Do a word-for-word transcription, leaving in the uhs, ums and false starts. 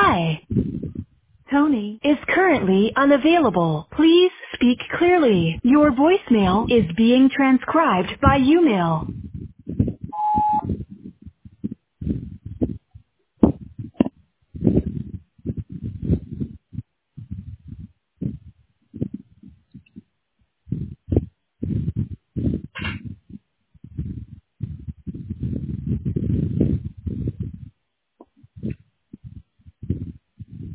Hi. Tony is currently unavailable. Please speak clearly. Your voicemail is being transcribed by YouMail.